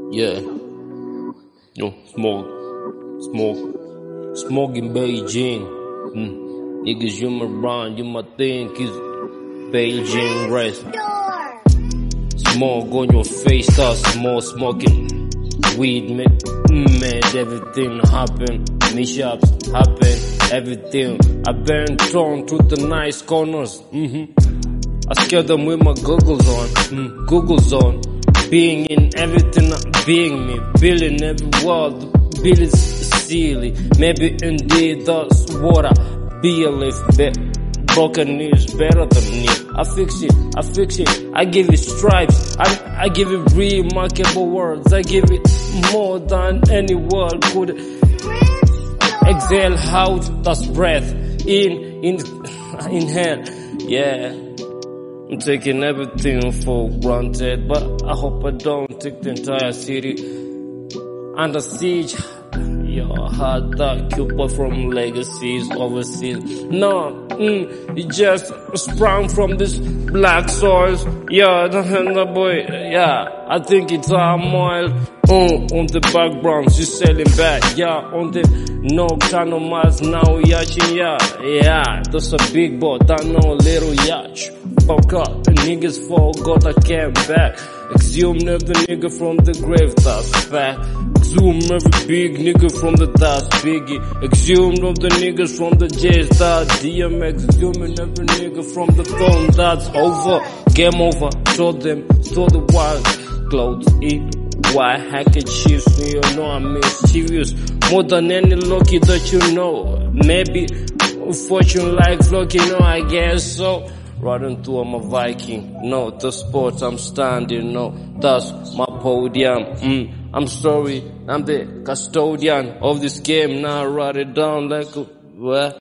Yeah. Yo, smoke in Beijing. Niggas, you my run, you my thing, cause Beijing rest. Smoke on your face, start smoking weed, made everything happen. Mishaps happen, everything. I been thrown through the nice corners. I scare them with my goggles on, goggles on. Being in everything, being me, building every wall, the bill is silly. Maybe indeed that's what I believe. Broken is better than me. I fix it, I give it stripes, I give it remarkable words, I give it more than any word could. Exhale out, that's breath, inhale, yeah. I'm taking everything for granted, but I hope I don't take the entire city under siege. Yo, had that Cuba from legacies overseas. No, it just sprung from this black soil. Yeah, the boy, yeah, I think it's turmoil. On the background, she's selling back. Yeah, on the nocturnal miles now, yachting. Yeah, that's a big boat, I know a little yacht. Fuck up, the niggas forgot I came back. Exhume every nigga from the grave, that's fact. Exhume every big nigga from the that's biggie. Exhumed of the niggas from the J's, that DMX. Exhuming every nigga from the throne, that's over. Game over, show the wild clothes, eat white handkerchiefs. You know I'm mischievous, more than any lucky that you know. Maybe fortune like luck, you know, I guess so. Riding through, I'm a Viking. No, the sport I'm standing, no, that's my podium. I'm sorry, I'm the custodian of this game. Now I write it down like a, what?